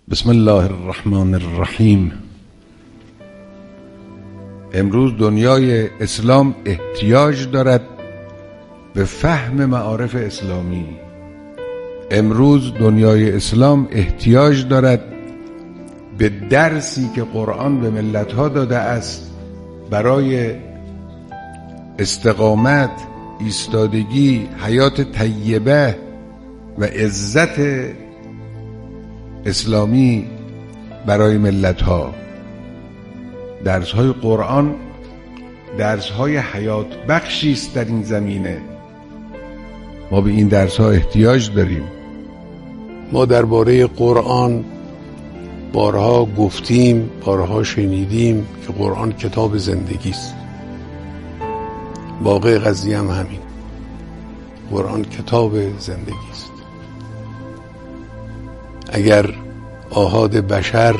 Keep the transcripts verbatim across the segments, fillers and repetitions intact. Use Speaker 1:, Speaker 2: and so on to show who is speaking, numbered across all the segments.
Speaker 1: بسم الله الرحمن الرحیم. امروز دنیای اسلام احتیاج دارد به فهم معارف اسلامی. امروز دنیای اسلام احتیاج دارد به درسی که قرآن به ملتها داده است برای استقامت، ایستادگی، حیات طیبه و عزت اسلامی برای ملتها. درس‌های قرآن درس‌های حیات بخشی است در این زمینه. ما به این درس‌ها احتیاج داریم.
Speaker 2: ما درباره قرآن بارها گفتیم، بارها شنیدیم که قرآن کتاب زندگی است. واقع قضیه هم همین. قرآن کتاب زندگی است. اگر آحاد بشر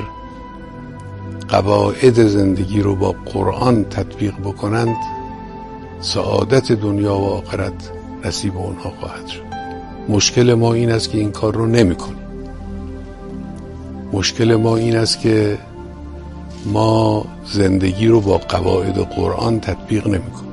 Speaker 2: قواعد زندگی رو با قرآن تطبیق بکنند، سعادت دنیا و آخرت نصیب اونها خواهد شد. مشکل ما این است که این کار رو نمی کنیم. مشکل ما این است که ما زندگی رو با قواعد قرآن تطبیق نمی کنیم.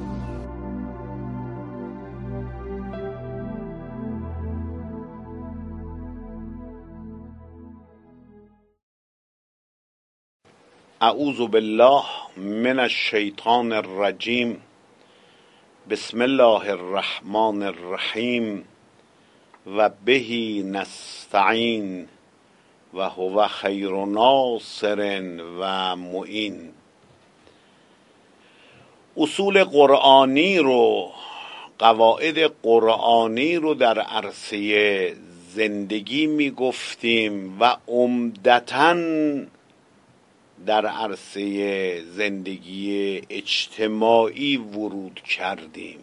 Speaker 3: اعوذ بالله من الشیطان الرجیم. بسم الله الرحمن الرحیم و بهی نستعین و هو خیر ناصر و معین. اصول قرآنی رو، قواعد قرآنی رو در عرصه زندگی می گفتیم و عمدتاً در عرصه زندگی اجتماعی ورود کردیم.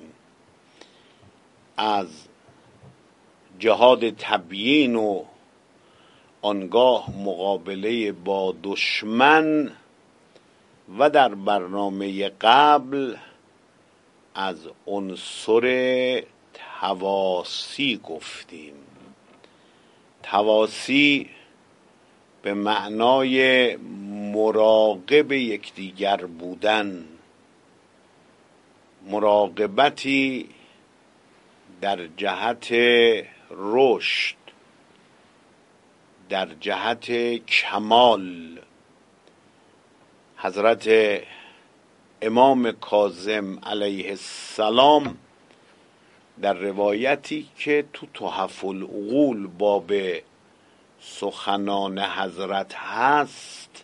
Speaker 3: از جهاد تبیین و آنگاه مقابله با دشمن و در برنامه قبل از عنصر تواسی گفتیم. تواسی به معنای مراقب یکدیگر بودن، مراقبتی در جهت رشد، در جهت کمال. حضرت امام کاظم علیه السلام در روایتی که تو تحف العقول باب سخنان حضرت هست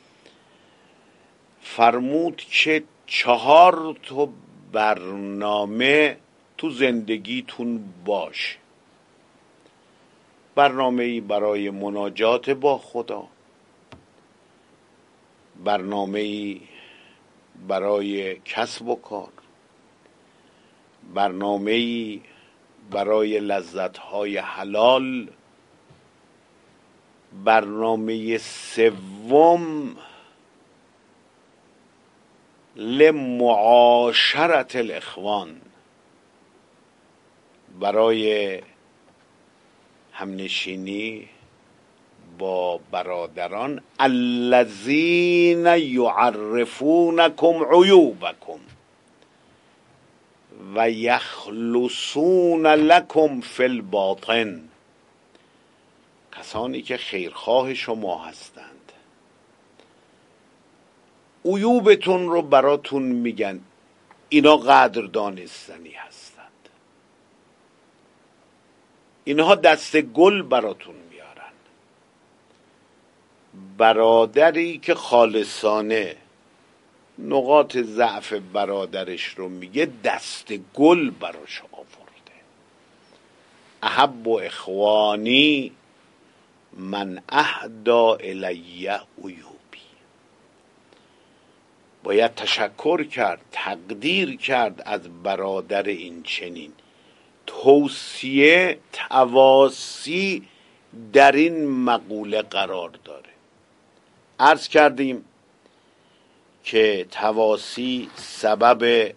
Speaker 3: فرمود که چهار تا برنامه تو زندگیتون باشه. برنامه‌ای برای مناجات با خدا، برنامه‌ای برای کسب و کار، برنامه‌ای برای لذت‌های حلال، برنامه سوم لمعاشرت الاخوان، برای همنشینی با برادران الذین یعرفونکم عیوبکم و یخلصون لکم فی الباطن. کسانی که خیرخواه شما هستند، عیوبتون رو براتون میگن، اینا قدر دانستنی هستند، اینها دست گل براتون میارن. برادری که خالصانه نقاط ضعف برادرش رو میگه، دست گل براش آورده. احب و اخوانی من اهدا الی عیوبی. باید تشکر کرد، تقدیر کرد از برادر این چنین. توصیه، تواصی در این مقوله قرار داره. عرض کردیم که تواصی سبب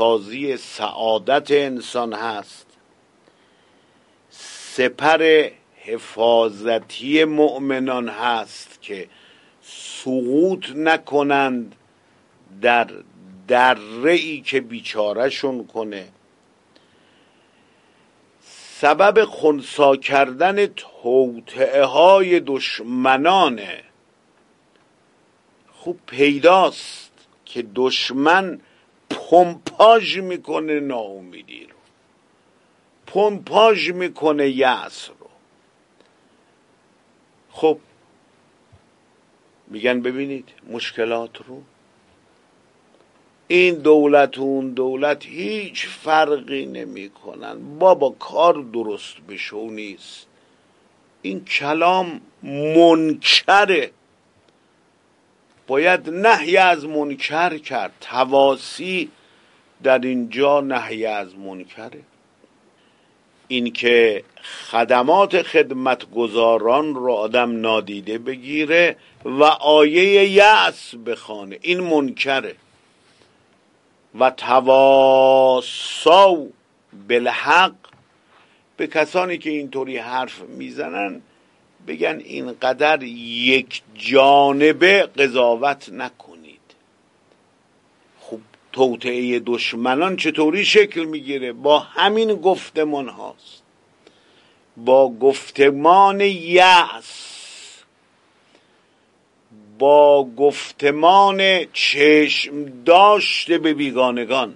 Speaker 3: بسترسازی سعادت انسان هست، سپر حفاظتی مؤمنان هست که سقوط نکنند در دره‌ای که بیچارهشون کنه. سبب خنثی کردن توطئه های دشمنانه. خوب پیداست که دشمن پمپاژ میکنه ناامیدی رو، پمپاژ میکنه یأس رو. خب میگن ببینید مشکلات رو، این دولت و اون دولت هیچ فرقی نمی کنن، بابا کار درست بشو نیست. این کلام منکره، باید نهی از منکر کرد. تواسی در اینجا نهی از منکره. این که خدمات خدمتگزاران رو آدم نادیده بگیره و آیه یأس بخوانه، این منکره. و تواصوا بالحق، به کسانی که اینطوری حرف میزنن بگن اینقدر یک جانبه قضاوت نکنید. خب توطئه دشمنان چطوری شکل میگیره؟ با همین گفتمان هاست، با گفتمان یأس، با گفتمان چشم داشته به بیگانگان،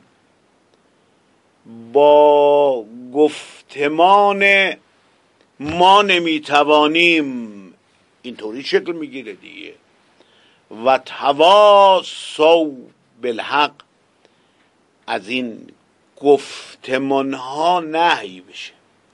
Speaker 3: با گفتمان ما نمیتوانیم، اینطوری شکل میگیره دیگه. و تواصوا بالحق، از این گفتمان ها نهی بشه.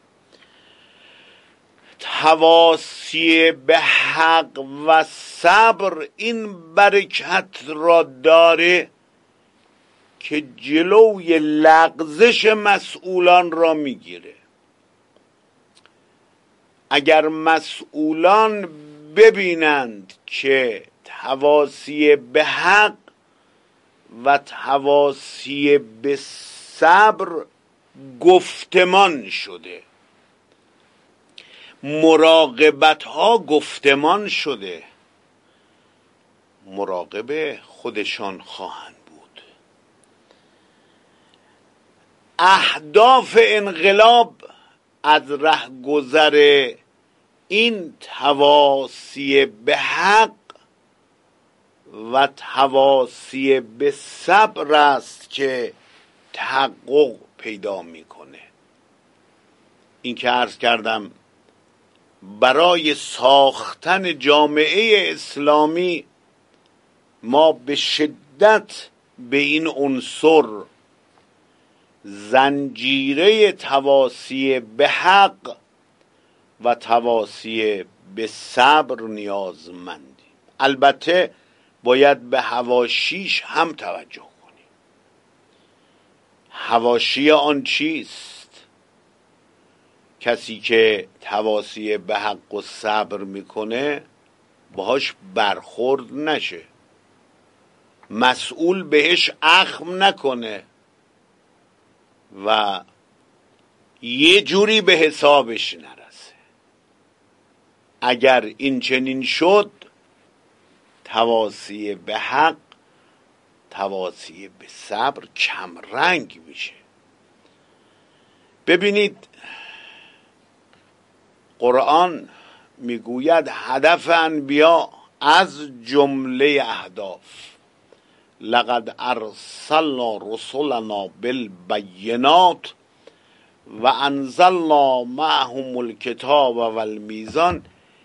Speaker 3: تواصی به حق و صبر این برکت را داره که جلوی لغزش مسئولان را میگیره. اگر مسئولان ببینند که تواصی به حق و تواصی به صبر گفتمان شده، مراقبت ها گفتمان شده، مراقب خودشان خواهند بود. اهداف انقلاب از رهگذر این تواصی به حق و تواصی به صبر است که تحقق پیدا میکنه. این که عرض کردم برای ساختن جامعه اسلامی ما به شدت به این عنصر زنجیره تواصی به حق و تواصی به صبر نیازمندیم. البته باید به حواشیش هم توجه کنیم. حواشی آن چیست؟ کسی که تواصی به حق و صبر میکنه باهاش برخورد نشه، مسئول بهش اخم نکنه و یه جوری به حسابش نرسه. اگر این چنین شد تواصی به حق، تواصی به صبر کم رنگ میشه. ببینید قرآن میگوید هدف انبیا از جمله اهداف لقد ارسلنا رسلنا بالبینات و انزلنا معهم الکتاب والمیزان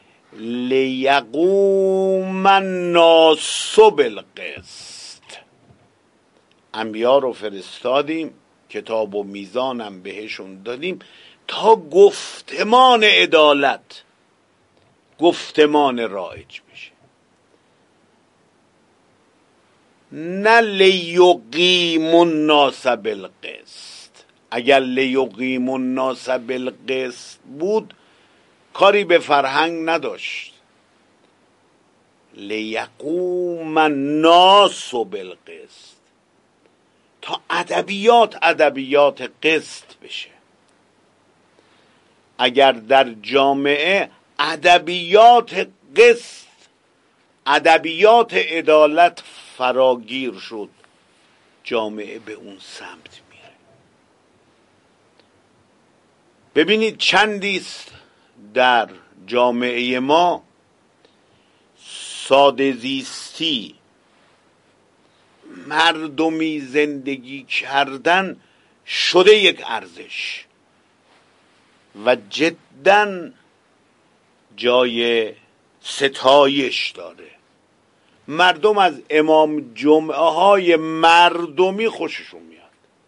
Speaker 3: لیقوم الناس بالقسط. انبیا رو فرستادیم، کتاب و میزانم بهشون دادیم تا گفتمان عدالت، گفتمان رایج بشه، نه لیقیم الناس بالقسط. اگر لیقیم الناس بالقسط بود کاری به فرهنگ نداشت. لیقوم الناس بالقسط، تا ادبیات ادبیات قسط بشه. اگر در جامعه ادبیات قسط، ادبیات عدالت فراگیر شد، جامعه به اون سمت میره. ببینید چندیست در جامعه ما ساده زیستی، مردمی زندگی کردن شده یک ارزش و جداً جای ستایش داره. مردم از امام جمعه های مردمی خوششون میاد.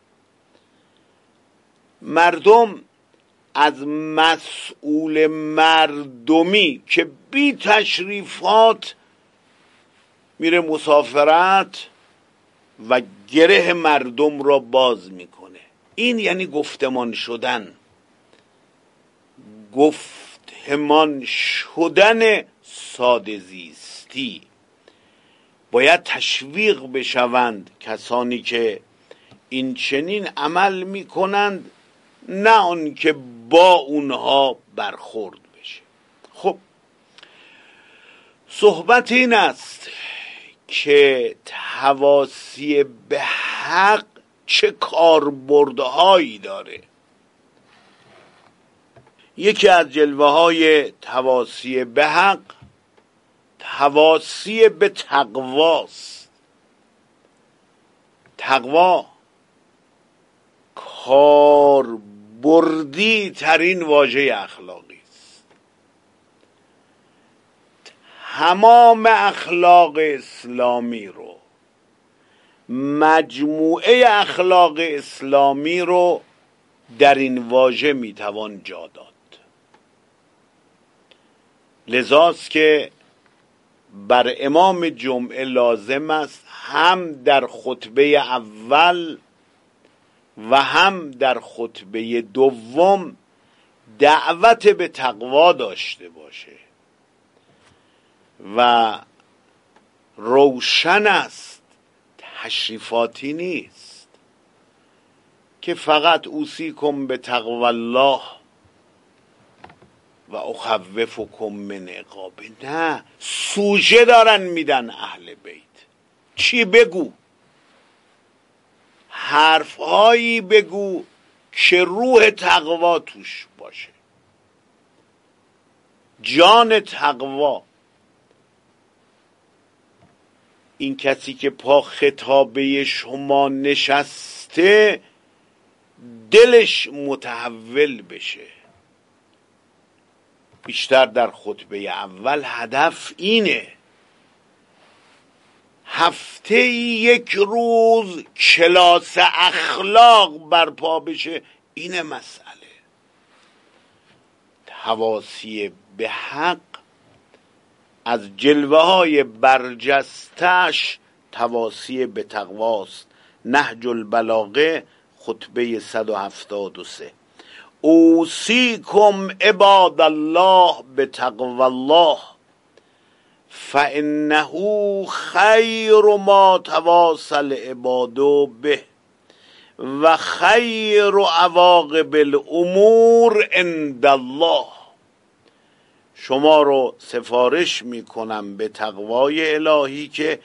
Speaker 3: مردم از مسئول مردمی که بی تشریفات میره مسافرت و گره مردم را باز میکنه. این یعنی گفتمان شدن، گفتمان شدن ساده زیستی. باید تشویق بشوند کسانی که این چنین عمل میکنند، نه آن که با اونها برخورد بشه. خب صحبت این است که تواصی به حق چه کاربردهایی داره. یکی از جلوه های تواصی به حق تواصی به تقواست. تقوا کاربردی ترین واژه اخلاقی است. تمام اخلاق اسلامی رو، مجموعه اخلاق اسلامی رو در این واژه میتوان جا داد. لذاست که بر امام جمعه لازم است هم در خطبه اول و هم در خطبه دوم دعوت به تقوا داشته باشه و روشن است، تشریفاتی نیست که فقط اوصیکم به تقوا الله و اخوفکم من عقابه. نه، سوژه دارن میدن اهل بیت. چی بگو؟ حرفهایی بگو که روح تقوا توش باشه، جان تقوا. این کسی که پا خطابه شما نشسته دلش متحول بشه. بیشتر در خطبه اول هدف اینه هفته یک روز کلاس اخلاق برپا بشه. اینه مسئله. تواصی به حق از جلوه های برجستش تواصی به تقواست. نهج البلاغه خطبه صد و هفتاد و سه. اوصیکم عباد الله به تقوی الله فانه خیر ما تواصل عباد به و خیر عواقب الامور عند الله. شما رو سفارش میکنم به تقوای الهی که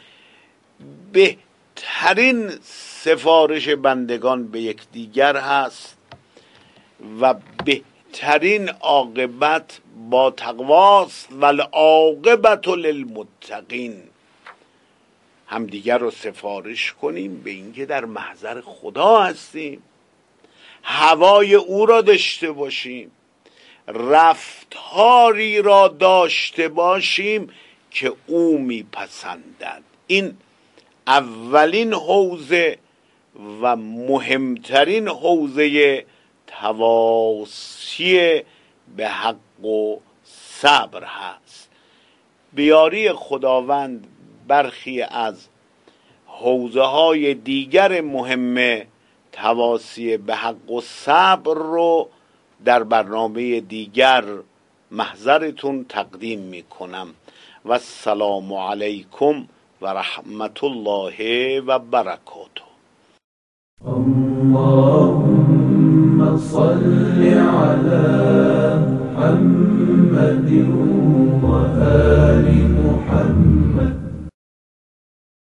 Speaker 3: بهترین سفارش بندگان به یکدیگر هست و بهترین عاقبت با تقواست. والعاقبت للمتقین. همدیگر رو سفارش کنیم به اینکه در محضر خدا هستیم، هوای او را داشته باشیم، رفتاری را داشته باشیم که او میپسندد. این اولین حوزه و مهمترین حوزه تواصی به حق و صبر هست. بیاری خداوند برخی از حوزه های دیگر مهم تواصی به حق و صبر رو در برنامه دیگر محضرتون تقدیم می کنم. و السلام علیکم و رحمت الله و برکاته.
Speaker 4: اللهم صل على محمد وآل محمد.